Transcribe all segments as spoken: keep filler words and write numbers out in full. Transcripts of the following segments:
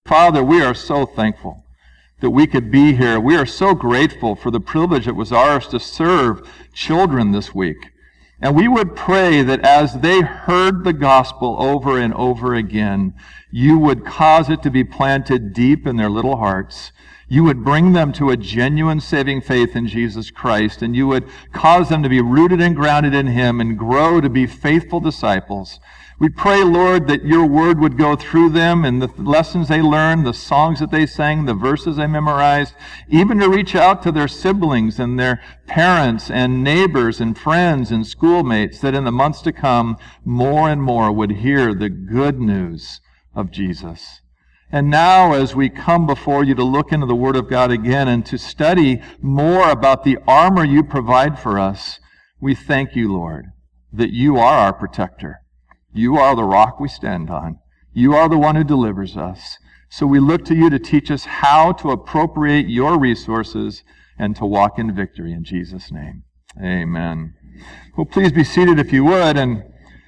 Father, we are so thankful that we could be here. We are so grateful for the privilege that was ours to serve children this week. And we would pray that as they heard the gospel over and over again, you would cause it to be planted deep in their little hearts. You would bring them to a genuine saving faith in Jesus Christ, and you would cause them to be rooted and grounded in Him and grow to be faithful disciples. We pray, Lord, that your word would go through them and the lessons they learned, the songs that they sang, the verses they memorized, even to reach out to their siblings and their parents and neighbors and friends and schoolmates, that in the months to come, more and more would hear the good news of Jesus. And now, as we come before you to look into the Word of God again and to study more about the armor you provide for us, we thank you, Lord, that you are our protector. You are the rock we stand on. You are the one who delivers us. So we look to you to teach us how to appropriate your resources and to walk in victory in Jesus' name. Amen. Well, please be seated if you would, and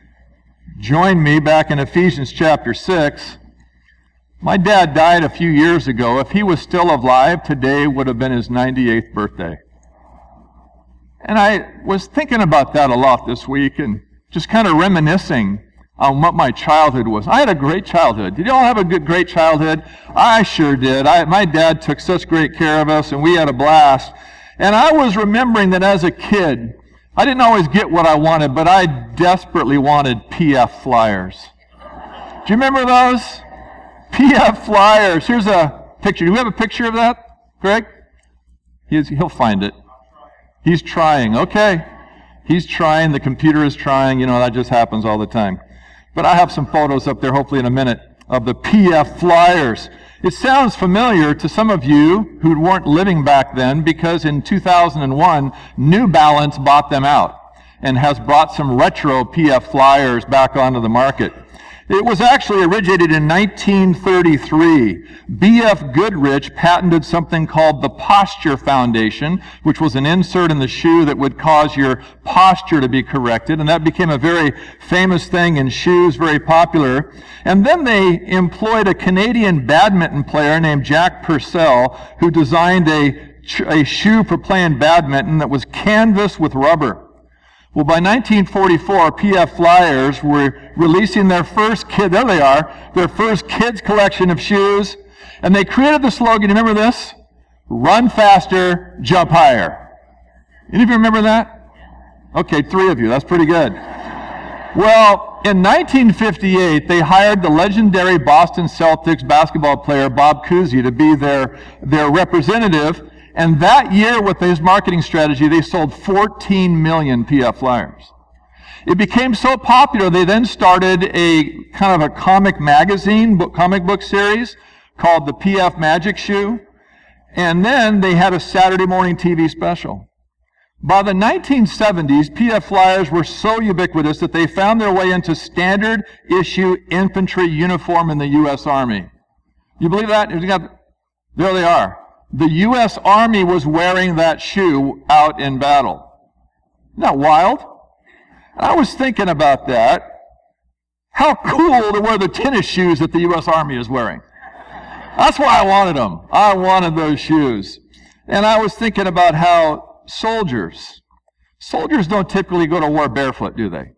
join me back in Ephesians chapter six. My dad died a few years ago. If he was still alive, today would have been his ninety-eighth birthday. And I was thinking about that a lot this week and just kind of reminiscing on what my childhood was. I had a great childhood. Did you all have a good, great childhood? I sure did. I, my dad took such great care of us, and we had a blast. And I was remembering that as a kid, I didn't always get what I wanted, but I desperately wanted P F flyers. Do you remember those? P F flyers. Here's a picture. Do we have a picture of that, Greg? He is, he'll find it. He's trying. Okay. He's trying. The computer is trying. You know, that just happens all the time. But I have some photos up there, hopefully in a minute, of the P F flyers. It sounds familiar to some of you who weren't living back then, because in two thousand one, New Balance bought them out and has brought some retro P F flyers back onto the market. It was actually originated in nineteen thirty-three. B F Goodrich patented something called the Posture Foundation, which was an insert in the shoe that would cause your posture to be corrected, and that became a very famous thing in shoes, very popular. And then they employed a Canadian badminton player named Jack Purcell, who designed a, a shoe for playing badminton that was canvas with rubber. Well, by nineteen forty-four, P F Flyers were releasing their first kid, there they are, their first kids collection of shoes, and they created the slogan, remember this? Run faster, jump higher. Any of you remember that? Okay, three of you, that's pretty good. Well, in nineteen fifty-eight, they hired the legendary Boston Celtics basketball player Bob Cousy to be their, their representative. And that year, with his marketing strategy, they sold fourteen million P F flyers. It became so popular, they then started a kind of a comic magazine, book, comic book series called the P F Magic Shoe. And then they had a Saturday morning T V special. By the nineteen seventies, P F flyers were so ubiquitous that they found their way into standard issue infantry uniform in the U S Army. You believe that? There they are. The U S Army was wearing that shoe out in battle. Isn't that wild? I was thinking about that. How cool to wear the tennis shoes that the U S Army is wearing. That's why I wanted them. I wanted those shoes. And I was thinking about how soldiers, soldiers don't typically go to war barefoot, do they?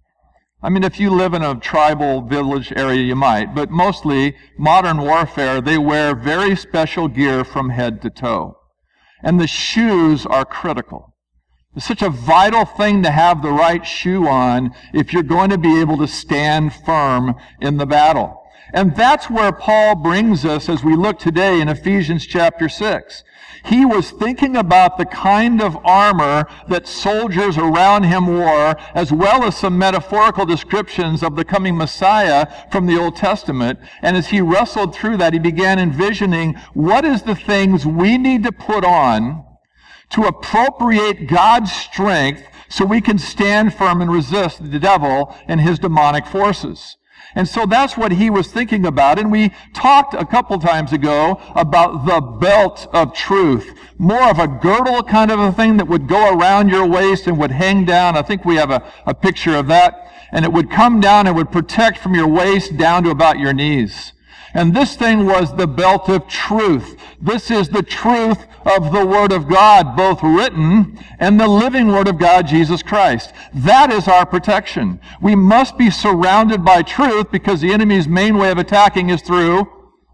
I mean, if you live in a tribal village area, you might, but mostly modern warfare, they wear very special gear from head to toe. And the shoes are critical. It's such a vital thing to have the right shoe on if you're going to be able to stand firm in the battle. And that's where Paul brings us as we look today in Ephesians chapter six. He was thinking about the kind of armor that soldiers around him wore, as well as some metaphorical descriptions of the coming Messiah from the Old Testament. And as he wrestled through that, he began envisioning what is the things we need to put on to appropriate God's strength so we can stand firm and resist the devil and his demonic forces. And so that's what he was thinking about. And we talked a couple times ago about the belt of truth. More of a girdle kind of a thing that would go around your waist and would hang down. I think we have a, a picture of that. And it would come down and would protect from your waist down to about your knees. And this thing was the belt of truth. This is the truth of the Word of God, both written and the living Word of God, Jesus Christ. That is our protection. We must be surrounded by truth because the enemy's main way of attacking is through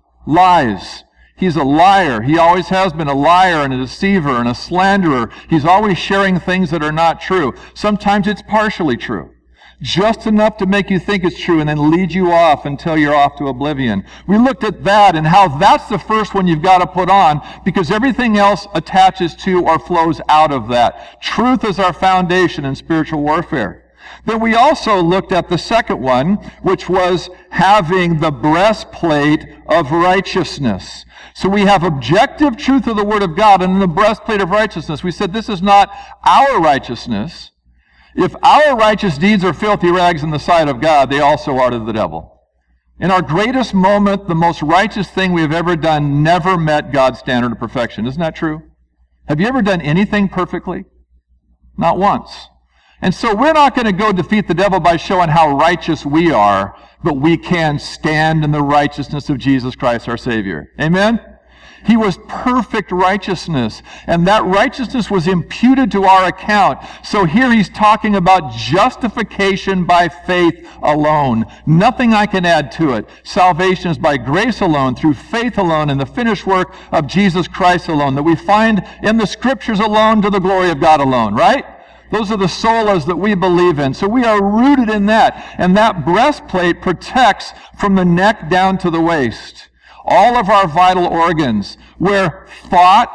lies. He's a liar. He always has been a liar and a deceiver and a slanderer. He's always sharing things that are not true. Sometimes it's partially true. Just enough to make you think it's true and then lead you off until you're off to oblivion. We looked at that and how that's the first one you've got to put on because everything else attaches to or flows out of that. Truth is our foundation in spiritual warfare. Then we also looked at the second one, which was having the breastplate of righteousness. So we have objective truth of the Word of God and the breastplate of righteousness. We said this is not our righteousness. If our righteous deeds are filthy rags in the sight of God, they also are to the devil. In our greatest moment, the most righteous thing we have ever done never met God's standard of perfection. Isn't that true? Have you ever done anything perfectly? Not once. And so we're not going to go defeat the devil by showing how righteous we are, but we can stand in the righteousness of Jesus Christ, our Savior. Amen? He was perfect righteousness, and that righteousness was imputed to our account. So here he's talking about justification by faith alone. Nothing I can add to it. Salvation is by grace alone, through faith alone, in the finished work of Jesus Christ alone, that we find in the Scriptures alone to the glory of God alone, right? Those are the solas that we believe in. So we are rooted in that. And that breastplate protects from the neck down to the waist all of our vital organs, where thought,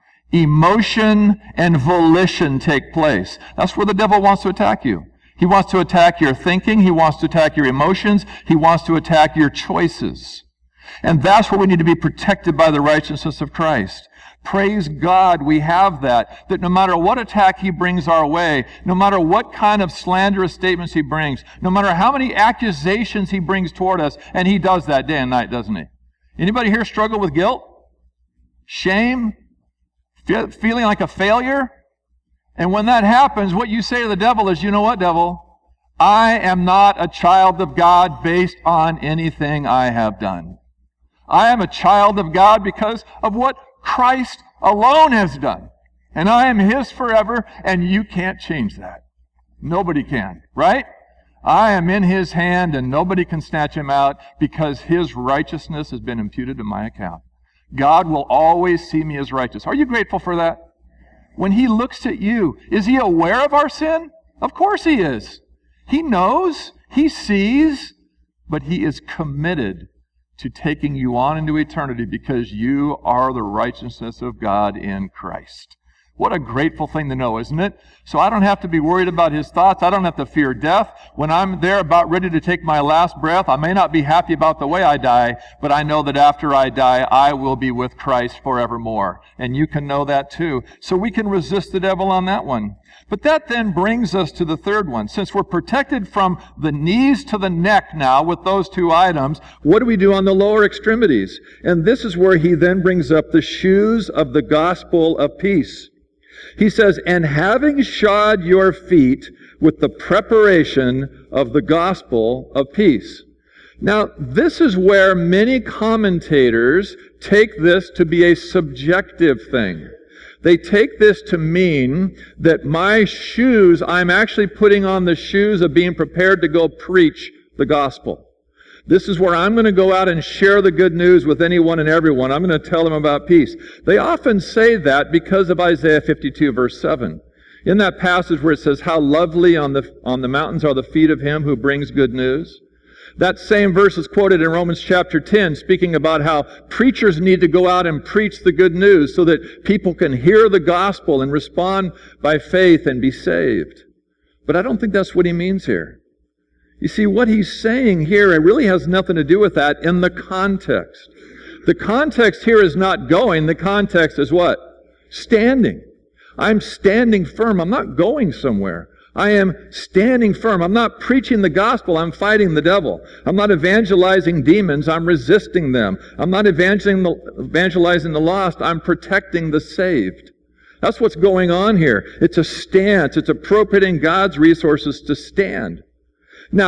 emotion, and volition take place. That's where the devil wants to attack you. He wants to attack your thinking. He wants to attack your emotions. He wants to attack your choices. And that's where we need to be protected by the righteousness of Christ. Praise God, we have that, that no matter what attack he brings our way, no matter what kind of slanderous statements he brings, no matter how many accusations he brings toward us, and he does that day and night, doesn't he? Anybody here struggle with guilt? Shame? Fe- feeling like a failure? And when that happens, what you say to the devil is, you know what, devil? I am not a child of God based on anything I have done. I am a child of God because of what Christ alone has done. And I am His forever, and you can't change that. Nobody can, right? I am in His hand, and nobody can snatch Him out because His righteousness has been imputed to my account. God will always see me as righteous. Are you grateful for that? When He looks at you, is He aware of our sin? Of course He is. He knows, He sees, but He is committed to taking you on into eternity because you are the righteousness of God in Christ. What a grateful thing to know, isn't it? So I don't have to be worried about His thoughts. I don't have to fear death. When I'm there about ready to take my last breath, I may not be happy about the way I die, but I know that after I die, I will be with Christ forevermore. And you can know that too. So we can resist the devil on that one. But that then brings us to the third one. Since we're protected from the knees to the neck now with those two items, what do we do on the lower extremities? And this is where he then brings up the shoes of the gospel of peace. He says, and having shod your feet with the preparation of the gospel of peace. Now, this is where many commentators take this to be a subjective thing. They take this to mean that my shoes, I'm actually putting on the shoes of being prepared to go preach the gospel. This is where I'm going to go out and share the good news with anyone and everyone. I'm going to tell them about peace. They often say that because of Isaiah fifty-two, verse seven. In that passage where it says, how lovely on the, on the mountains are the feet of him who brings good news. That same verse is quoted in Romans chapter ten, speaking about how preachers need to go out and preach the good news so that people can hear the gospel and respond by faith and be saved. But I don't think that's what he means here. You see, what he's saying here, it really has nothing to do with that in the context. The context here is not going. The context is what? Standing. I'm standing firm. I'm not going somewhere. I am standing firm. I'm not preaching the gospel. I'm fighting the devil. I'm not evangelizing demons. I'm resisting them. I'm not evangelizing the, evangelizing the lost. I'm protecting the saved. That's what's going on here. It's a stance. It's appropriating God's resources to stand. Now,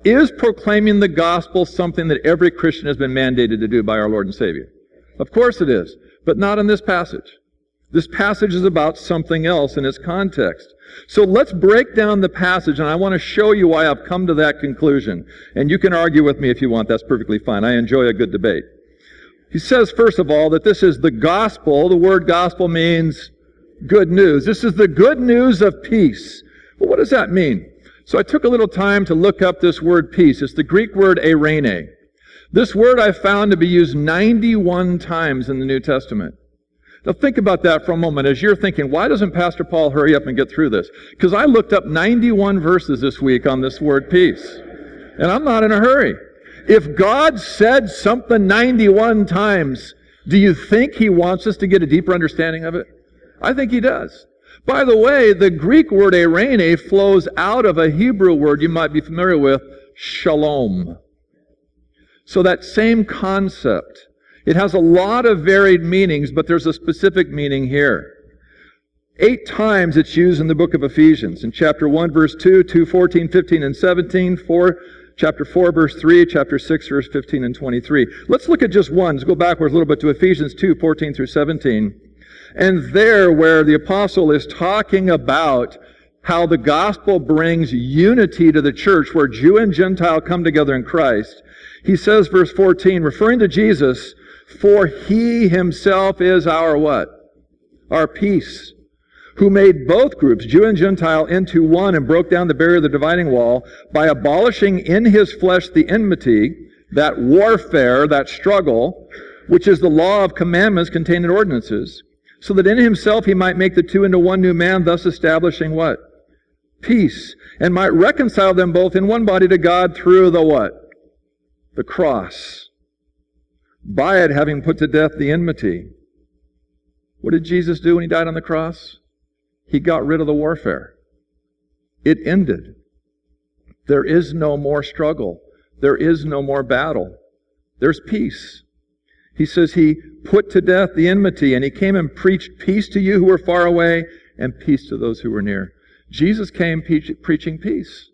Is proclaiming the gospel something that every Christian has been mandated to do by our Lord and Savior? Of course it is, but not in this passage. This passage is about something else in its context. So let's break down the passage, and I want to show you why I've come to that conclusion. And you can argue with me if you want. That's perfectly fine. I enjoy a good debate. He says, first of all, that this is the gospel. The word gospel means good news. This is the good news of peace. Well, what does that mean? So I took a little time to look up this word peace. It's the Greek word eirene. This word I found to be used ninety-one times in the New Testament. Now think about that for a moment as you're thinking, why doesn't Pastor Paul hurry up and get through this? Because I looked up ninety-one verses this week on this word peace. And I'm not in a hurry. If God said something ninety-one times, do you think He wants us to get a deeper understanding of it? I think He does. By the way, the Greek word eirene flows out of a Hebrew word you might be familiar with, shalom. So that same concept. It has a lot of varied meanings, but there's a specific meaning here. Eight times it's used in the book of Ephesians. In chapter one, verse two, two, fourteen, fifteen, and seventeen, four, chapter four, verse three, chapter six, verse fifteen and twenty-three. Let's look at just one. Let's go backwards a little bit to Ephesians two, fourteen through seventeen. And there, where the apostle is talking about how the gospel brings unity to the church, where Jew and Gentile come together in Christ, he says, verse fourteen, referring to Jesus, for He Himself is our what? Our peace, who made both groups, Jew and Gentile, into one and broke down the barrier of the dividing wall by abolishing in His flesh the enmity, that warfare, that struggle, which is the law of commandments contained in ordinances, so that in Himself He might make the two into one new man, thus establishing what? Peace, and might reconcile them both in one body to God through the what? The cross. By it having put to death the enmity. What did Jesus do when He died on the cross? He got rid of the warfare. It ended. There is no more struggle. There is no more battle. There's peace. He says He put to death the enmity, and He came and preached peace to you who were far away and peace to those who were near. Jesus came pe- preaching peace.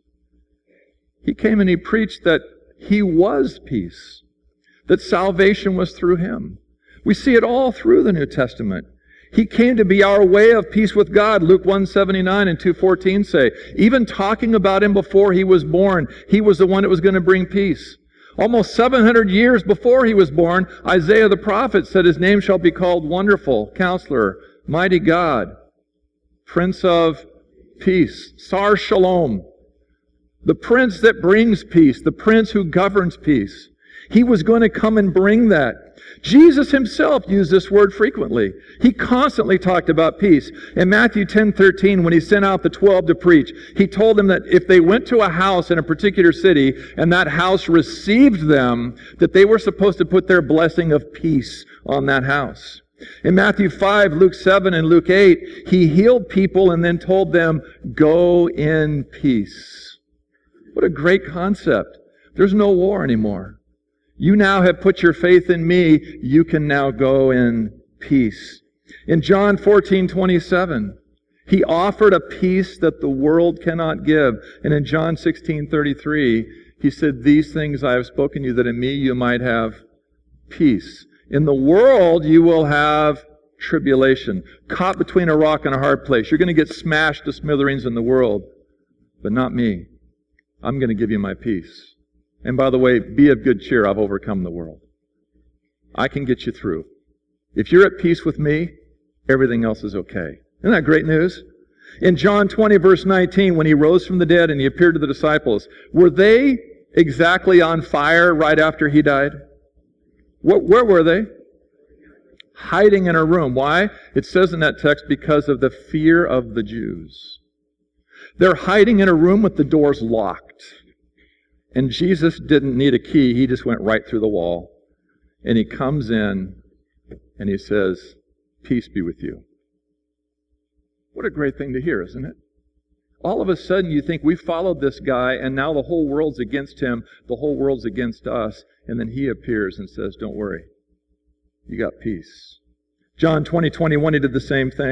He came and He preached that He was peace. That salvation was through Him. We see it all through the New Testament. He came to be our way of peace with God. Luke one seventy-nine and two fourteen say, even talking about Him before He was born, He was the one that was going to bring peace. Almost seven hundred years before He was born, Isaiah the prophet said His name shall be called Wonderful, Counselor, Mighty God, Prince of Peace, Sar Shalom, the Prince that brings peace, the Prince who governs peace. He was going to come and bring that. Jesus Himself used this word frequently. He constantly talked about peace. In Matthew ten thirteen, when He sent out the twelve to preach, He told them that if they went to a house in a particular city and that house received them, that they were supposed to put their blessing of peace on that house. In Matthew five, Luke seven, and Luke eight, He healed people and then told them, go in peace. What a great concept. There's no war anymore. You now have put your faith in me. You can now go in peace. In John fourteen twenty-seven, He offered a peace that the world cannot give. And in John sixteen thirty-three, He said, these things I have spoken to you, that in me you might have peace. In the world you will have tribulation, caught between a rock and a hard place. You're going to get smashed to smithereens in the world, but not me. I'm going to give you my peace. And by the way, be of good cheer. I've overcome the world. I can get you through. If you're at peace with me, everything else is okay. Isn't that great news? In John twenty, verse nineteen, when He rose from the dead and He appeared to the disciples, were they exactly on fire right after He died? What, where were they? Hiding in a room. Why? It says in that text, because of the fear of the Jews. They're hiding in a room with the doors locked. And Jesus didn't need a key. He just went right through the wall. And He comes in and He says, peace be with you. What a great thing to hear, isn't it? All of a sudden you think we followed this guy and now the whole world's against him. The whole world's against us. And then He appears and says, don't worry. You got peace. John twenty twenty-one, He did the same thing.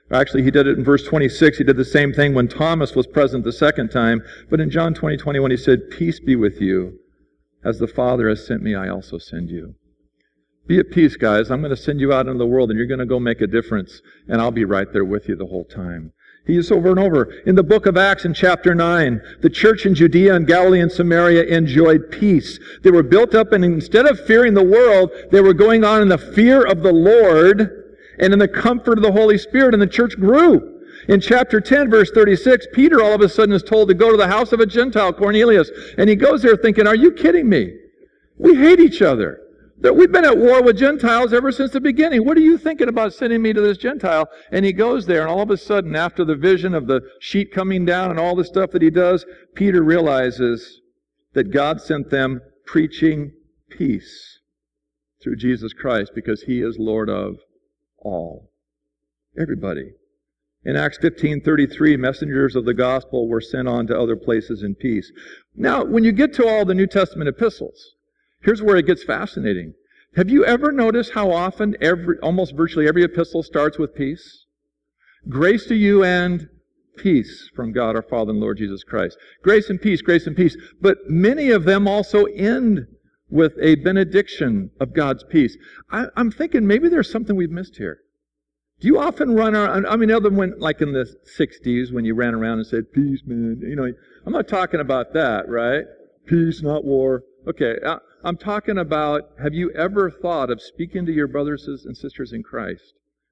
Actually, he did it in verse twenty-six. He did the same thing when Thomas was present the second time. But in John twenty, twenty-one, he said, "Peace be with you. As the Father has sent me, I also send you." Be at peace, guys. I'm going to send you out into the world, and you're going to go make a difference, and I'll be right there with you the whole time. He used over and over. In the book of Acts in chapter nine, the church in Judea and Galilee and Samaria enjoyed peace. They were built up, and instead of fearing the world, they were going on in the fear of the Lord and in the comfort of the Holy Spirit, and the church grew. In chapter ten, verse thirty-six, Peter all of a sudden is told to go to the house of a Gentile, Cornelius, and he goes there thinking, are you kidding me? We hate each other. We've been at war with Gentiles ever since the beginning. What are you thinking about sending me to this Gentile? And he goes there, and all of a sudden, after the vision of the sheet coming down and all the stuff that he does, Peter realizes that God sent them preaching peace through Jesus Christ because He is Lord of all. Everybody. In Acts fifteen thirty-three, messengers of the gospel were sent on to other places in peace. Now, when you get to all the New Testament epistles, here's where it gets fascinating. Have you ever noticed how often every, almost virtually every epistle starts with peace? Grace to you and peace from God our Father and Lord Jesus Christ. Grace and peace, grace and peace. But many of them also end with a benediction of God's peace. I, I'm thinking maybe there's something we've missed here. Do you often run around, I mean, other than when, like in the sixties, when you ran around and said, peace, man, you know, I'm not talking about that, right? Peace, not war. Okay, I'm talking about, have you ever thought of speaking to your brothers and sisters in Christ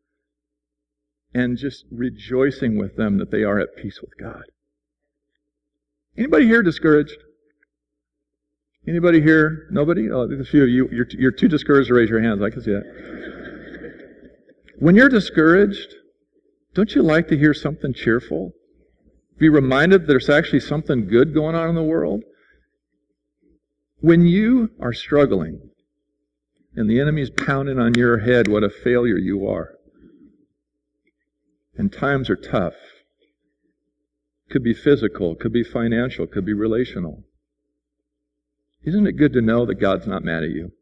and just rejoicing with them that they are at peace with God? Anybody here discouraged? Anybody here? Nobody? Oh, there's a few of you. You're, you're too discouraged to raise your hands. I can see that. When you're discouraged, don't you like to hear something cheerful? Be reminded that there's actually something good going on in the world? When you are struggling and the enemy's pounding on your head what a failure you are, and times are tough, could be physical, could be financial, could be relational, isn't it good to know that God's not mad at you?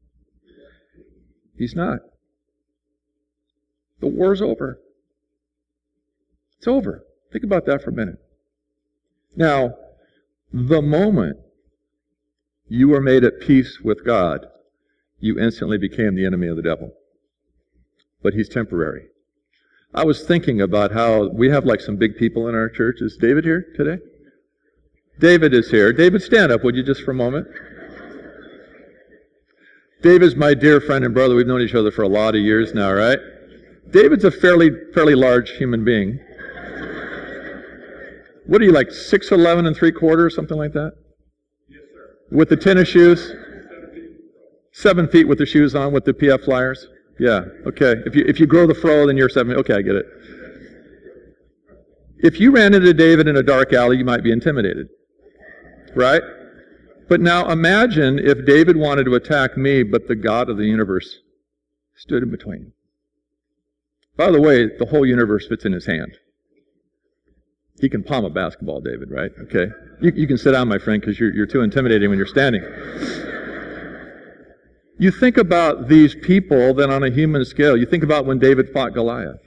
He's not. The war's over. It's over. Think about that for a minute. Now, the moment you were made at peace with God, you instantly became the enemy of the devil. But he's temporary. I was thinking about how we have like some big people in our church. Is David here today? David is here. David, stand up, would you, just for a moment? David's my dear friend and brother. We've known each other for a lot of years now, right? David's a fairly fairly large human being. What are you, like six eleven and three quarters, something like that? Yes, sir. With the tennis shoes? Seven feet with the shoes on, with the P F Flyers? Yeah, okay. If you if you grow the fro, then you're seven. Okay, I get it. If you ran into David in a dark alley, you might be intimidated. Right? But now imagine if David wanted to attack me, but the God of the universe stood in between. By the way, the whole universe fits in his hand. He can palm a basketball, David, right? Okay. You, you can sit down, my friend, because you're, you're too intimidating when you're standing. You think about these people then on a human scale. You think about when David fought Goliath.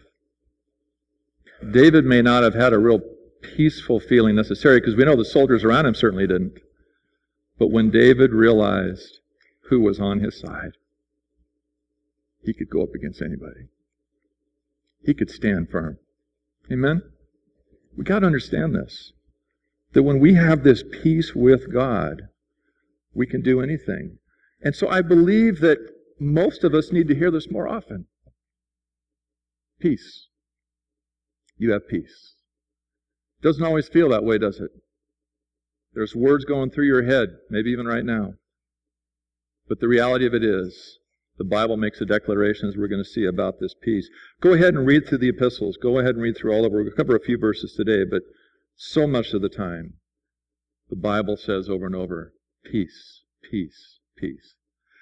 David may not have had a real peaceful feeling necessarily, because we know the soldiers around him certainly didn't. But when David realized who was on his side, he could go up against anybody. He could stand firm. Amen? We got to understand this. That when we have this peace with God, we can do anything. And so I believe that most of us need to hear this more often. Peace. You have peace. Doesn't always feel that way, does it? There's words going through your head, maybe even right now. But the reality of it is, the Bible makes a declaration, as we're going to see, about this peace. Go ahead and read through the epistles. Go ahead and read through all of them. We're going to cover a few verses today, but so much of the time, the Bible says over and over, peace, peace, peace.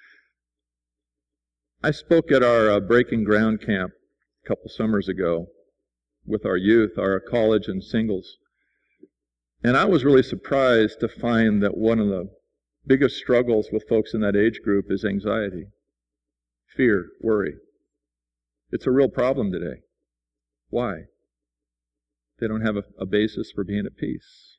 I spoke at our uh, Breaking Ground camp a couple summers ago with our youth, our college and singles. And I was really surprised to find that one of the biggest struggles with folks in that age group is anxiety, fear, worry. It's a real problem today. Why? They don't have a, a basis for being at peace.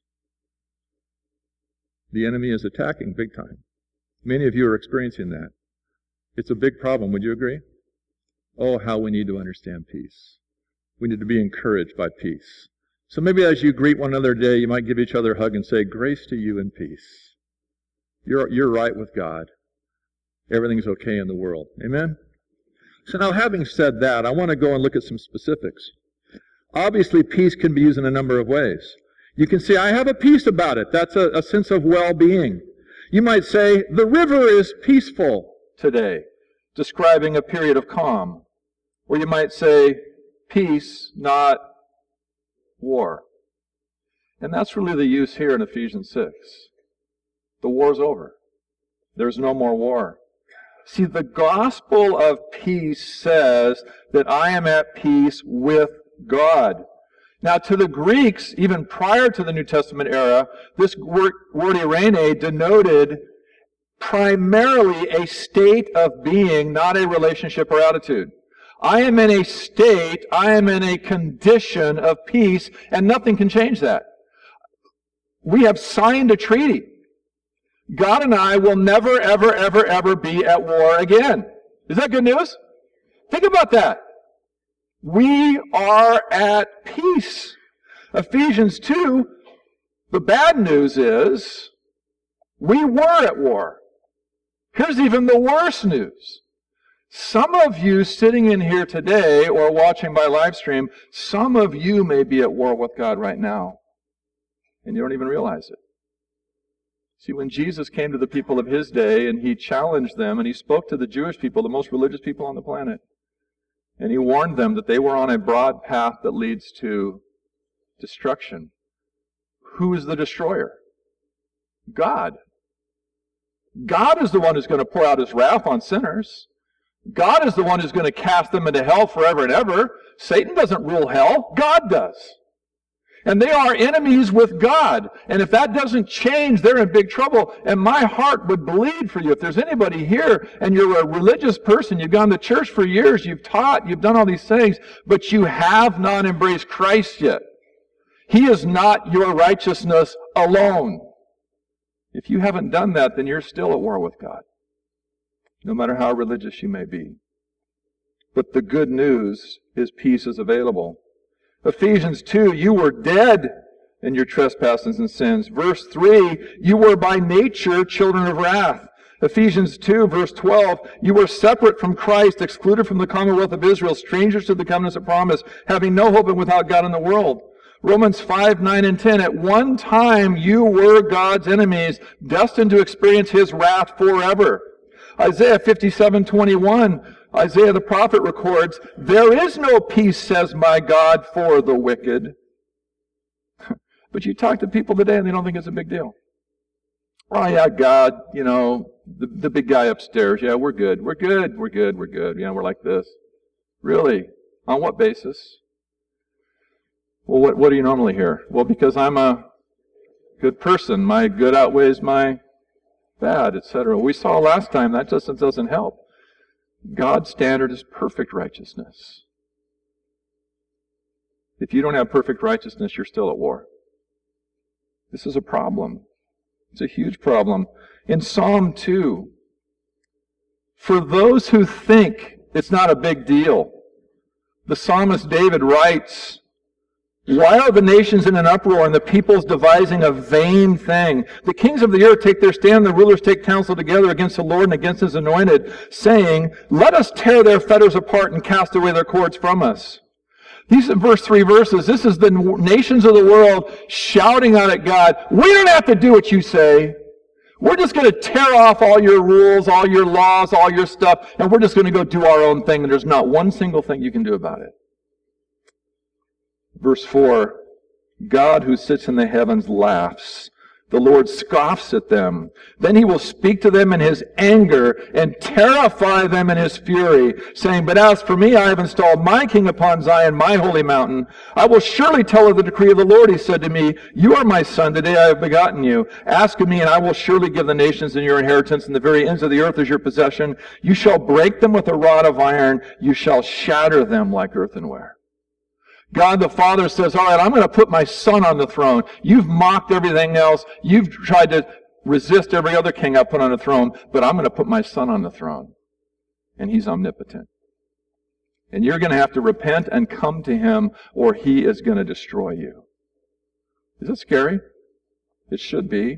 The enemy is attacking big time. Many of you are experiencing that. It's a big problem, would you agree? Oh, how we need to understand peace. We need to be encouraged by peace. So maybe as you greet one another today, you might give each other a hug and say, grace to you and peace. You're, you're right with God. Everything's okay in the world. Amen? So now, having said that, I want to go and look at some specifics. Obviously, peace can be used in a number of ways. You can say, I have a peace about it. That's a, a sense of well-being. You might say, the river is peaceful today, describing a period of calm. Or you might say, peace, not war. And that's really the use here in Ephesians six. The war's over. There's no more war. See, the gospel of peace says that I am at peace with God. Now, to the Greeks, even prior to the New Testament era, this word, word eirene denoted primarily a state of being, not a relationship or attitude. I am in a state, I am in a condition of peace, and nothing can change that. We have signed a treaty. God and I will never, ever, ever, ever be at war again. Is that good news? Think about that. We are at peace. Ephesians two, the bad news is we were at war. Here's even the worse news. Some of you sitting in here today or watching by live stream, some of you may be at war with God right now, and you don't even realize it. See, when Jesus came to the people of his day and he challenged them and he spoke to the Jewish people, the most religious people on the planet, and he warned them that they were on a broad path that leads to destruction. Who is the destroyer? God. God is the one who's going to pour out his wrath on sinners. God is the one who's going to cast them into hell forever and ever. Satan doesn't rule hell. God does. And they are enemies with God. And if that doesn't change, they're in big trouble. And my heart would bleed for you. If there's anybody here and you're a religious person, you've gone to church for years, you've taught, you've done all these things, but you have not embraced Christ yet. He is not your righteousness alone. If you haven't done that, then you're still at war with God, no matter how religious you may be. But the good news is peace is available. Ephesians two, you were dead in your trespasses and sins. Verse three, you were by nature children of wrath. Ephesians two, verse twelve, you were separate from Christ, excluded from the commonwealth of Israel, strangers to the covenants of promise, having no hope and without God in the world. Romans five, nine, and ten, at one time you were God's enemies, destined to experience his wrath forever. Isaiah fifty-seven, twenty-one, Isaiah the prophet records, there is no peace, says my God, for the wicked. But you talk to people today and they don't think it's a big deal. Oh yeah, God, you know, the, the big guy upstairs, yeah, we're good, we're good, we're good, we're good. Yeah, we're like this. Really? On what basis? Well, what, what do you normally hear? Well, because I'm a good person. My good outweighs my bad, et cetera. We saw last time that just doesn't help. God's standard is perfect righteousness. If you don't have perfect righteousness, you're still at war. This is a problem. It's a huge problem. In Psalm two, for those who think it's not a big deal, the psalmist David writes, why are the nations in an uproar and the peoples devising a vain thing? The kings of the earth take their stand, the rulers take counsel together against the Lord and against his anointed, saying, let us tear their fetters apart and cast away their cords from us. These are verse three verses. This is the nations of the world shouting out at God, we don't have to do what you say. We're just going to tear off all your rules, all your laws, all your stuff, and we're just going to go do our own thing, and there's not one single thing you can do about it. Verse four, God who sits in the heavens laughs. The Lord scoffs at them. Then he will speak to them in his anger and terrify them in his fury, saying, but as for me, I have installed my king upon Zion, my holy mountain. I will surely tell of the decree of the Lord. He said to me, you are my son. Today I have begotten you. Ask of me, and I will surely give the nations in your inheritance, and the very ends of the earth as your possession. You shall break them with a rod of iron. You shall shatter them like earthenware. God the Father says, all right, I'm going to put my Son on the throne. You've mocked everything else. You've tried to resist every other king I put on the throne, but I'm going to put my Son on the throne. And He's omnipotent. And you're going to have to repent and come to Him, or He is going to destroy you. Is it scary? It should be.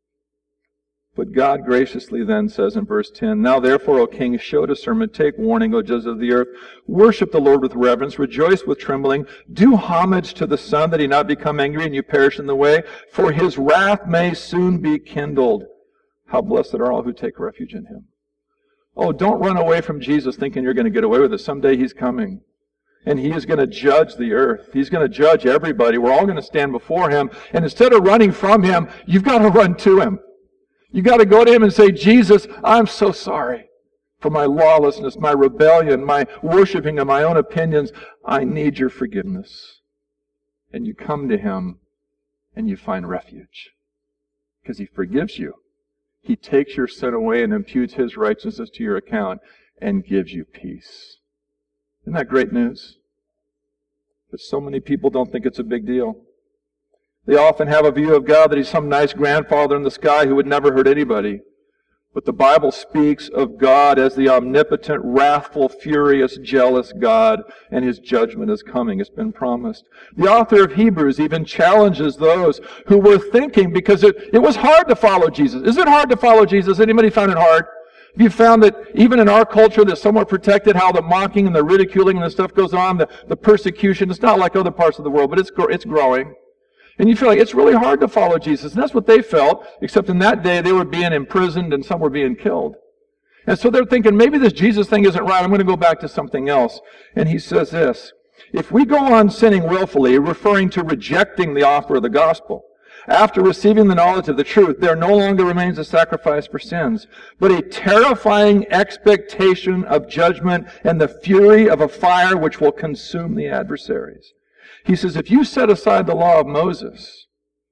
But God graciously then says in verse ten, Now therefore, O king, show discernment, take warning, O judges of the earth. Worship the Lord with reverence, rejoice with trembling. Do homage to the Son, that He not become angry and you perish in the way. For His wrath may soon be kindled. How blessed are all who take refuge in Him. Oh, don't run away from Jesus thinking you're going to get away with it. Someday He's coming. And He is going to judge the earth. He's going to judge everybody. We're all going to stand before Him. And instead of running from Him, you've got to run to Him. You got to go to Him and say, Jesus, I'm so sorry for my lawlessness, my rebellion, my worshiping of my own opinions. I need your forgiveness. And you come to Him and you find refuge. Because He forgives you. He takes your sin away and imputes His righteousness to your account and gives you peace. Isn't that great news? But so many people don't think it's a big deal. They often have a view of God that He's some nice grandfather in the sky who would never hurt anybody. But the Bible speaks of God as the omnipotent, wrathful, furious, jealous God, and His judgment is coming. It's been promised. The author of Hebrews even challenges those who were thinking, because it, it was hard to follow Jesus. Is it hard to follow Jesus? Anybody found it hard? Have you found that even in our culture that's somewhat protected, how the mocking and the ridiculing and the stuff goes on, the, the persecution, it's not like other parts of the world, but it's it's growing. And you feel like it's really hard to follow Jesus. And that's what they felt, except in that day they were being imprisoned and some were being killed. And so they're thinking, maybe this Jesus thing isn't right. I'm going to go back to something else. And he says this, if we go on sinning willfully, referring to rejecting the offer of the gospel, after receiving the knowledge of the truth, there no longer remains a sacrifice for sins, but a terrifying expectation of judgment and the fury of a fire which will consume the adversaries. He says, if you set aside the law of Moses,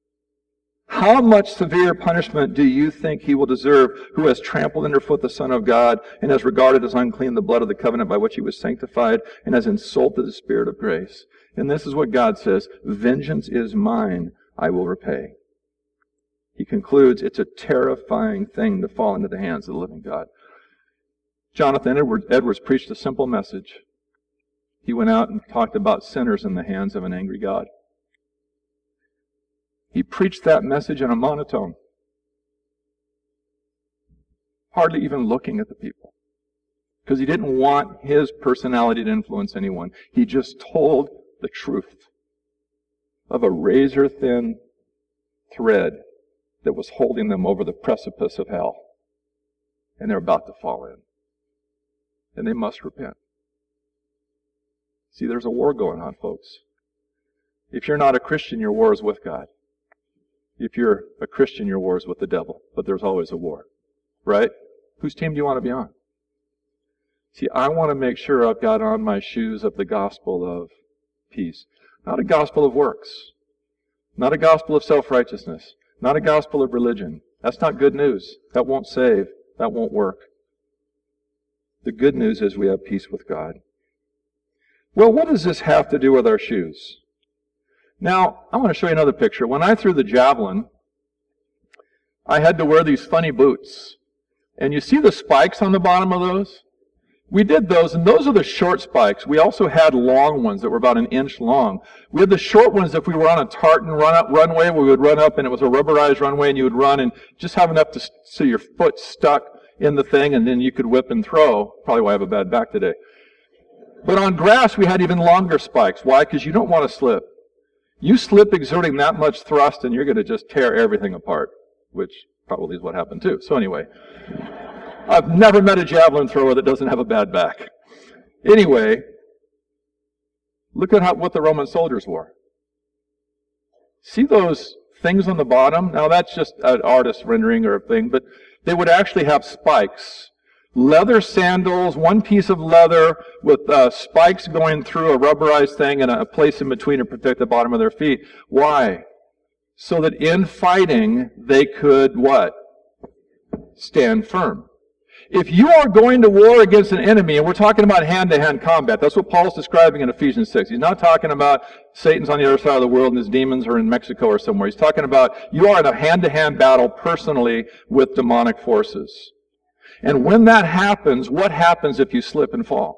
how much severe punishment do you think he will deserve who has trampled underfoot the Son of God and has regarded as unclean the blood of the covenant by which he was sanctified and has insulted the Spirit of grace? And this is what God says, vengeance is mine, I will repay. He concludes, it's a terrifying thing to fall into the hands of the living God. Jonathan Edwards, Edwards preached a simple message. He went out and talked about sinners in the hands of an angry God. He preached that message in a monotone, hardly even looking at the people, because he didn't want his personality to influence anyone. He just told the truth of a razor-thin thread that was holding them over the precipice of hell, and they're about to fall in, and they must repent. See, there's a war going on, folks. If you're not a Christian, your war is with God. If you're a Christian, your war is with the devil. But there's always a war. Right? Whose team do you want to be on? See, I want to make sure I've got on my shoes of the gospel of peace. Not a gospel of works. Not a gospel of self-righteousness. Not a gospel of religion. That's not good news. That won't save. That won't work. The good news is we have peace with God. Well, what does this have to do with our shoes? Now, I want to show you another picture. When I threw the javelin, I had to wear these funny boots. And you see the spikes on the bottom of those? We did those, and those are the short spikes. We also had long ones that were about an inch long. We had the short ones if we were on a tartan run up runway, we would run up and it was a rubberized runway and you would run and just have enough to so your foot stuck in the thing and then you could whip and throw. Probably why I have a bad back today. But on grass, we had even longer spikes. Why? Because you don't want to slip. You slip exerting that much thrust, and you're going to just tear everything apart, which probably is what happened too. So anyway, I've never met a javelin thrower that doesn't have a bad back. Anyway, look at how, what the Roman soldiers wore. See those things on the bottom? Now, that's just an artist's rendering or a thing, but they would actually have spikes. Leather sandals, one piece of leather with uh, spikes going through a rubberized thing and a place in between to protect the bottom of their feet. Why? So that in fighting, they could what? Stand firm. If you are going to war against an enemy, and we're talking about hand-to-hand combat, that's what Paul's describing in Ephesians six. He's not talking about Satan's on the other side of the world and his demons are in Mexico or somewhere. He's talking about you are in a hand-to-hand battle personally with demonic forces. And when that happens, what happens if you slip and fall?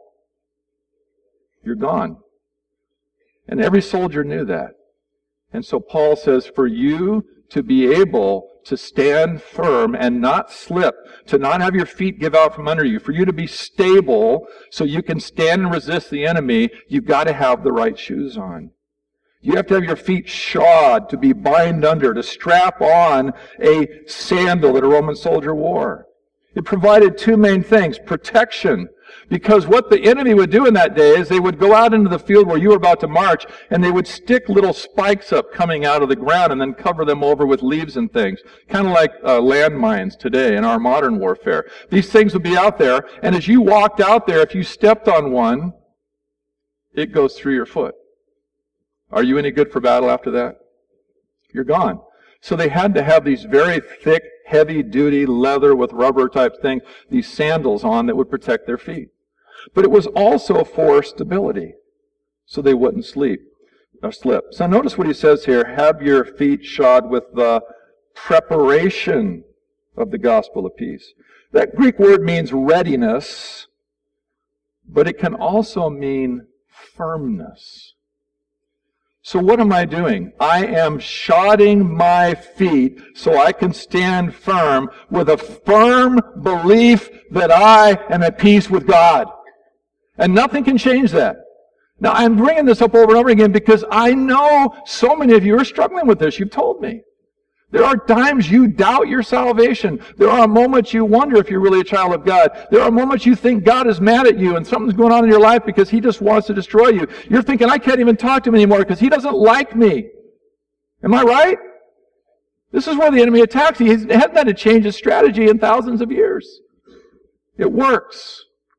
You're gone. And every soldier knew that. And so Paul says, for you to be able to stand firm and not slip, to not have your feet give out from under you, for you to be stable so you can stand and resist the enemy, you've got to have the right shoes on. You have to have your feet shod, to be bind under, to strap on a sandal that a Roman soldier wore. It provided two main things: protection. Because what the enemy would do in that day is they would go out into the field where you were about to march, and they would stick little spikes up coming out of the ground and then cover them over with leaves and things. Kind of like uh, landmines today in our modern warfare. These things would be out there, and as you walked out there, if you stepped on one, it goes through your foot. Are you any good for battle after that? You're gone. So they had to have these very thick, heavy-duty leather with rubber type things, these sandals on that would protect their feet. But it was also for stability, so they wouldn't sleep or slip. So notice what he says here: have your feet shod with the preparation of the gospel of peace. That Greek word means readiness, but it can also mean firmness. So what am I doing? I am shodding my feet so I can stand firm with a firm belief that I am at peace with God. And nothing can change that. Now, I'm bringing this up over and over again because I know so many of you are struggling with this. You've told me. There are times you doubt your salvation. There are moments you wonder if you're really a child of God. There are moments you think God is mad at you and something's going on in your life because He just wants to destroy you. You're thinking, I can't even talk to Him anymore because He doesn't like me. Am I right? This is where the enemy attacks. He hasn't had to change his strategy in thousands of years. It works.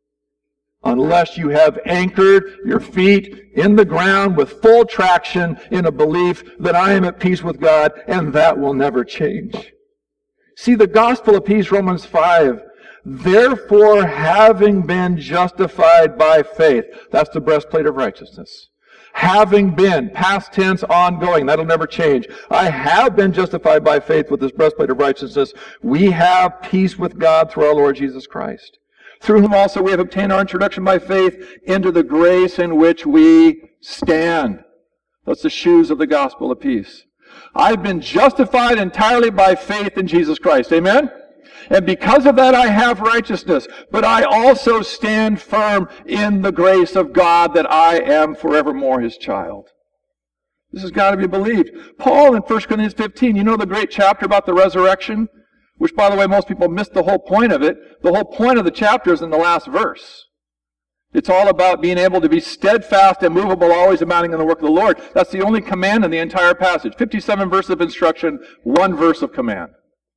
Unless you have anchored your feet in the ground with full traction in a belief that I am at peace with God, and that will never change. See, the gospel of peace, Romans five, therefore having been justified by faith, that's the breastplate of righteousness. Having been, past tense, ongoing, that'll never change. I have been justified by faith with this breastplate of righteousness. We have peace with God through our Lord Jesus Christ, through whom also we have obtained our introduction by faith into the grace in which we stand. That's the shoes of the gospel of peace. I've been justified entirely by faith in Jesus Christ. Amen? And because of that I have righteousness. But I also stand firm in the grace of God that I am forevermore His child. This has got to be believed. Paul in First Corinthians fifteen, you know the great chapter about the resurrection? Which, by the way, most people miss the whole point of it. The whole point of the chapter is in the last verse. It's all about being able to be steadfast, immovable, always abounding in the work of the Lord. That's the only command in the entire passage. fifty-seven verses of instruction, one verse of command.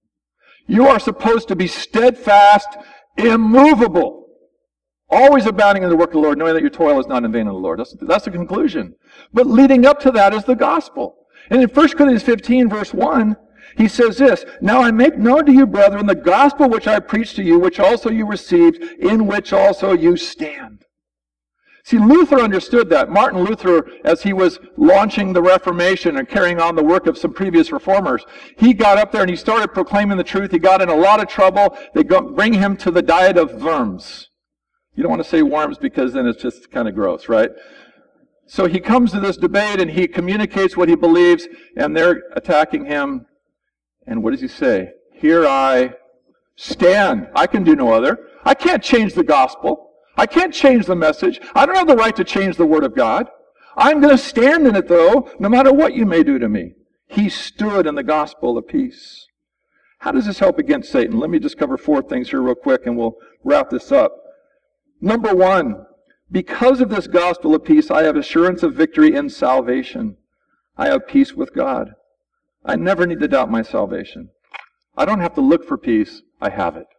You are supposed to be steadfast, immovable, always abounding in the work of the Lord, knowing that your toil is not in vain in the Lord. That's, that's the conclusion. But leading up to that is the gospel. And in First Corinthians fifteen, verse one, he says this, now I make known to you, brethren, the gospel which I preached to you, which also you received, in which also you stand. See, Luther understood that. Martin Luther, as he was launching the Reformation and carrying on the work of some previous reformers, he got up there and he started proclaiming the truth. He got in a lot of trouble. They go, bring him to the diet of worms. You don't want to say worms because then it's just kind of gross, right? So he comes to this debate and he communicates what he believes, and they're attacking him. And what does he say? Here I stand. I can do no other. I can't change the gospel. I can't change the message. I don't have the right to change the word of God. I'm going to stand in it, though, no matter what you may do to me. He stood in the gospel of peace. How does this help against Satan? Let me just cover four things here real quick, and we'll wrap this up. Number one, because of this gospel of peace, I have assurance of victory in salvation. I have peace with God. I never need to doubt my salvation. I don't have to look for peace. I have it.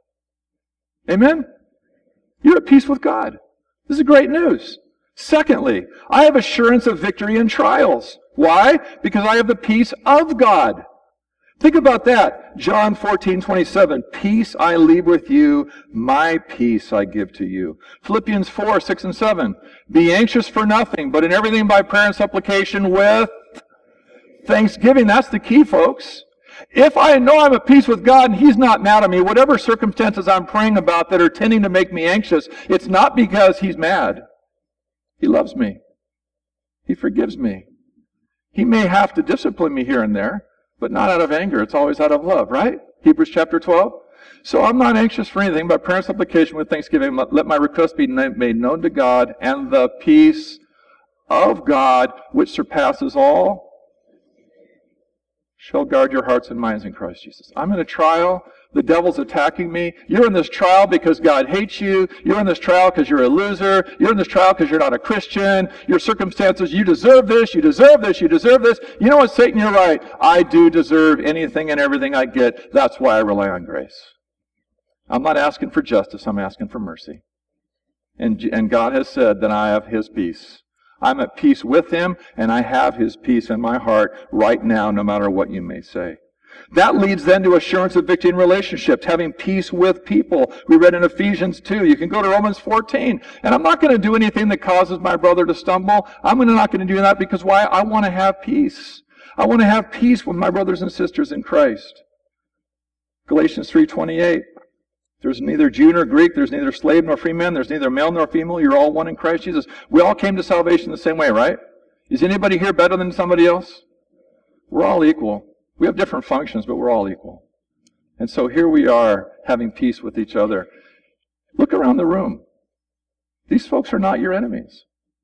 Amen? You're at peace with God. This is great news. Secondly, I have assurance of victory in trials. Why? Because I have the peace of God. Think about that. John fourteen twenty-seven. Peace I leave with you, my peace I give to you. Philippians four, six and seven. Be anxious for nothing, but in everything by prayer and supplication with thanksgiving. That's the key, folks. If I know I'm at peace with God and He's not mad at me, whatever circumstances I'm praying about that are tending to make me anxious, it's not because He's mad. He loves me. He forgives me. He may have to discipline me here and there, but not out of anger. It's always out of love, right? Hebrews chapter twelve. So I'm not anxious for anything, but prayer and supplication with thanksgiving. Let my request be made known to God, and the peace of God, which surpasses all, shall guard your hearts and minds in Christ Jesus. I'm in a trial. The devil's attacking me. You're in this trial because God hates you. You're in this trial because you're a loser. You're in this trial because you're not a Christian. Your circumstances, you deserve this, you deserve this, you deserve this. You know what, Satan, you're right. I do deserve anything and everything I get. That's why I rely on grace. I'm not asking for justice. I'm asking for mercy. And, and God has said that I have His peace. I'm at peace with Him, and I have His peace in my heart right now, no matter what you may say. That leads then to assurance of victory in relationships, having peace with people. We read in Ephesians two. You can go to Romans fourteen. And I'm not going to do anything that causes my brother to stumble. I'm not going to do that because why? I want to have peace. I want to have peace with my brothers and sisters in Christ. Galatians three twenty-eight. There's neither Jew nor Greek. There's neither slave nor free man. There's neither male nor female. You're all one in Christ Jesus. We all came to salvation the same way, right? Is anybody here better than somebody else? We're all equal. We have different functions, but we're all equal. And so here we are having peace with each other. Look around the room. These folks are not your enemies.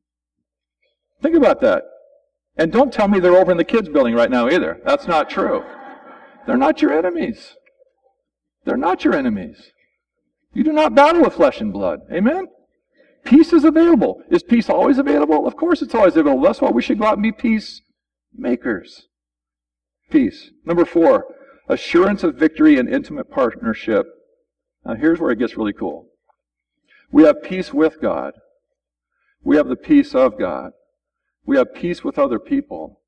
Think about that. And don't tell me they're over in the kids' building right now either. That's not true. They're not your enemies. They're not your enemies. You do not battle with flesh and blood. Amen? Peace is available. Is peace always available? Of course it's always available. That's why we should go out and be peacemakers. Peace. Number four, assurance of victory and intimate partnership. Now here's where it gets really cool. We have peace with God. We have the peace of God. We have peace with other people.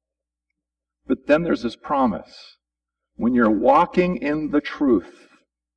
But then there's this promise. When you're walking in the truth,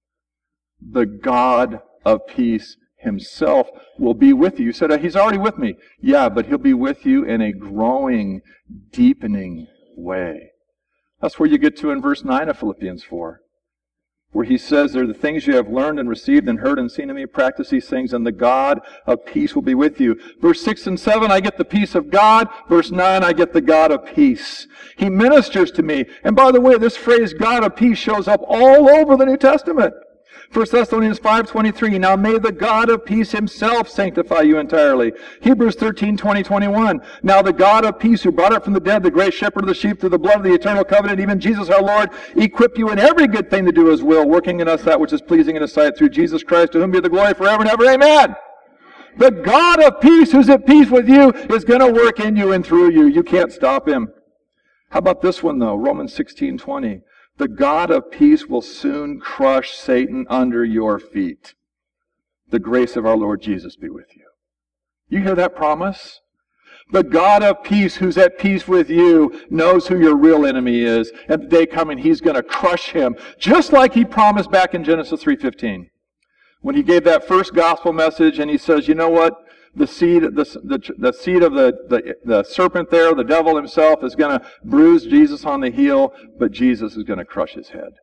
the God of peace Himself will be with you. You said, He's already with me. Yeah, but He'll be with you in a growing, deepening way. That's where you get to in verse nine of Philippians four, where he says, they're the things you have learned and received and heard and seen in me. Practice these things, and the God of peace will be with you. Verse six and seven, I get the peace of God. Verse nine, I get the God of peace. He ministers to me. And by the way, this phrase, God of peace, shows up all over the New Testament. First Thessalonians five twenty-three, now may the God of peace Himself sanctify you entirely. Hebrews thirteen twenty, twenty-one, now the God of peace who brought up from the dead the great shepherd of the sheep through the blood of the eternal covenant, even Jesus our Lord, equip you in every good thing to do His will, working in us that which is pleasing in His sight through Jesus Christ, to whom be the glory forever and ever. Amen. The God of peace who's at peace with you is going to work in you and through you. You can't stop Him. How about this one though? Romans sixteen twenty. The God of peace will soon crush Satan under your feet. The grace of our Lord Jesus be with you. You hear that promise? The God of peace who's at peace with you knows who your real enemy is. And the day coming, He's going to crush him. Just like He promised back in Genesis three fifteen. When He gave that first gospel message and He says, you know what? The seed, the, the, the seed of the, the, the serpent there, the devil himself, is going to bruise Jesus on the heel, but Jesus is going to crush his head.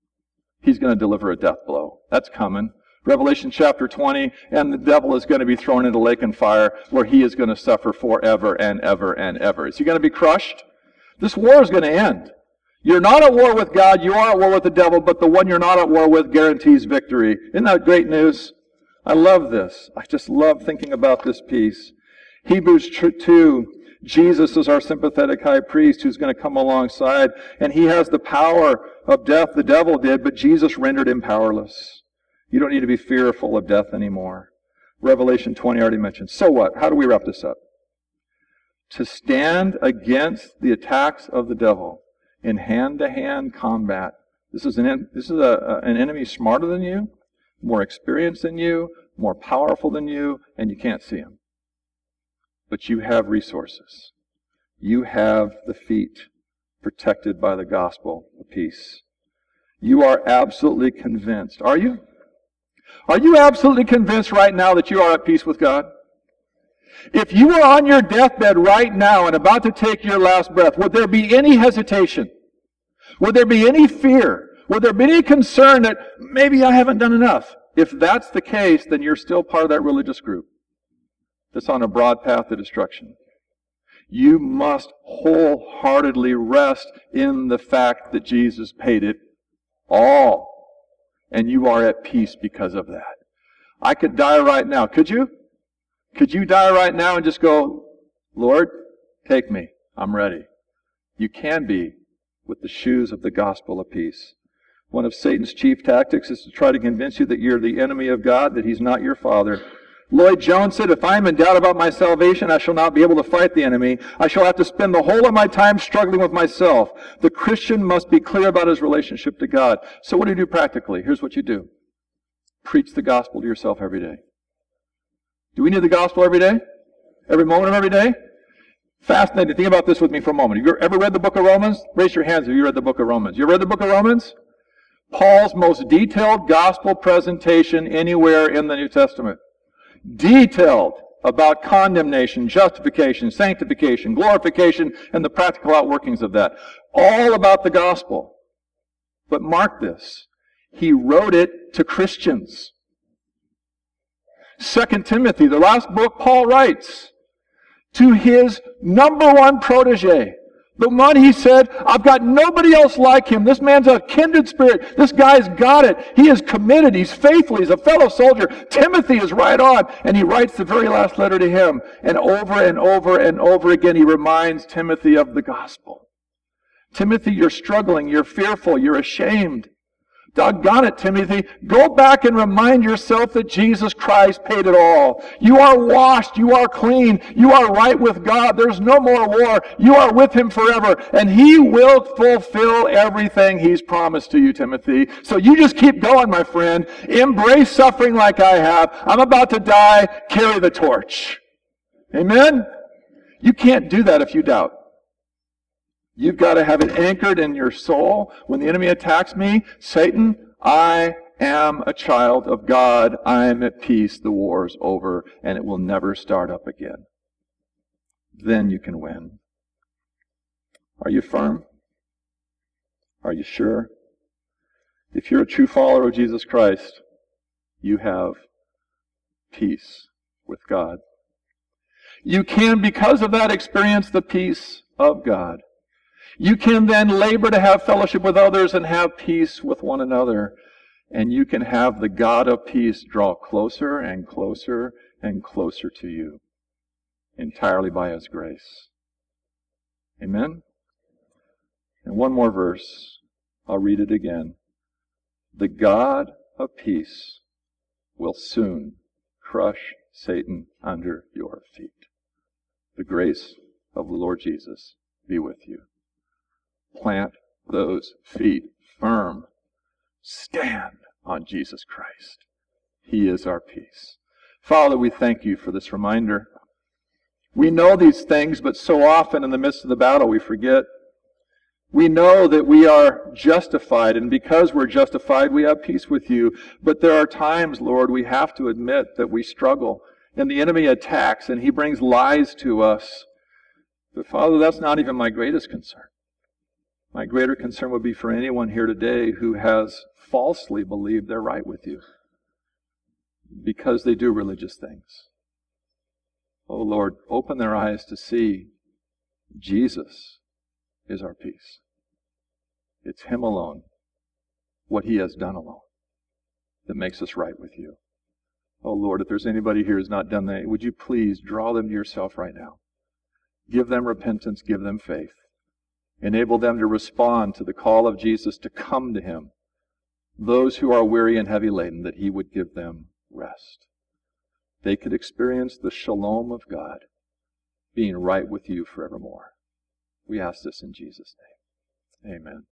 He's going to deliver a death blow. That's coming. Revelation chapter twenty, and the devil is going to be thrown into lake and fire, where he is going to suffer forever and ever and ever. Is he going to be crushed? This war is going to end. You're not at war with God, you are at war with the devil, but the one you're not at war with guarantees victory. Isn't that great news? I love this. I just love thinking about this piece. Hebrews two, Jesus is our sympathetic high priest who's going to come alongside, and He has the power of death. The devil did, but Jesus rendered him powerless. You don't need to be fearful of death anymore. Revelation twenty, I already mentioned. So what? How do we wrap this up? To stand against the attacks of the devil in hand-to-hand combat. This is an, this is a, an enemy smarter than you, more experienced than you, more powerful than you, and you can't see him. But you have resources. You have the feet protected by the gospel of peace. You are absolutely convinced. Are you? Are you absolutely convinced right now that you are at peace with God? If you were on your deathbed right now and about to take your last breath, would there be any hesitation? Would there be any fear? Would there be any concern that maybe I haven't done enough? If that's the case, then you're still part of that religious group that's on a broad path to destruction. You must wholeheartedly rest in the fact that Jesus paid it all. And you are at peace because of that. I could die right now. Could you? Could you die right now and just go, Lord, take me. I'm ready. You can be with the shoes of the gospel of peace. One of Satan's chief tactics is to try to convince you that you're the enemy of God, that he's not your father. Lloyd Jones said, if I am in doubt about my salvation, I shall not be able to fight the enemy. I shall have to spend the whole of my time struggling with myself. The Christian must be clear about his relationship to God. So what do you do practically? Here's what you do. Preach the gospel to yourself every day. Do we need the gospel every day? Every moment of every day? Fascinating. Think about this with me for a moment. Have you ever read the book of Romans? Raise your hands if you read the book of Romans. You ever read the book of Romans? Paul's most detailed gospel presentation anywhere in the New Testament. Detailed about condemnation, justification, sanctification, glorification, and the practical outworkings of that. All about the gospel. But mark this. He wrote it to Christians. Second Timothy, the last book Paul writes, to his number one protege. The one he said, I've got nobody else like him. This man's a kindred spirit. This guy's got it. He is committed. He's faithful. He's a fellow soldier. Timothy is right on. And he writes the very last letter to him. And over and over and over again, he reminds Timothy of the gospel. Timothy, you're struggling. You're fearful. You're ashamed. Doggone it, Timothy. Go back and remind yourself that Jesus Christ paid it all. You are washed. You are clean. You are right with God. There's no more war. You are with Him forever. And He will fulfill everything He's promised to you, Timothy. So you just keep going, my friend. Embrace suffering like I have. I'm about to die. Carry the torch. Amen? You can't do that if you doubt. You've got to have it anchored in your soul. When the enemy attacks me, Satan, I am a child of God. I am at peace. The war's over, and it will never start up again. Then you can win. Are you firm? Are you sure? If you're a true follower of Jesus Christ, you have peace with God. You can, because of that, experience the peace of God. You can then labor to have fellowship with others and have peace with one another. And you can have the God of peace draw closer and closer and closer to you, entirely by His grace. Amen? And one more verse. I'll read it again. The God of peace will soon crush Satan under your feet. The grace of the Lord Jesus be with you. Plant those feet firm. Stand on Jesus Christ. He is our peace. Father, we thank you for this reminder. We know these things, but so often in the midst of the battle we forget. We know that we are justified, and because we're justified, we have peace with you. But there are times, Lord, we have to admit that we struggle, and the enemy attacks, and he brings lies to us. But Father, that's not even my greatest concern. My greater concern would be for anyone here today who has falsely believed they're right with you because they do religious things. Oh Lord, open their eyes to see Jesus is our peace. It's Him alone, what He has done alone, that makes us right with you. Oh Lord, if there's anybody here who's not done that, would you please draw them to yourself right now? Give them repentance, give them faith. Enable them to respond to the call of Jesus to come to Him. Those who are weary and heavy laden, that He would give them rest. They could experience the shalom of God, being right with you forevermore. We ask this in Jesus' name. Amen.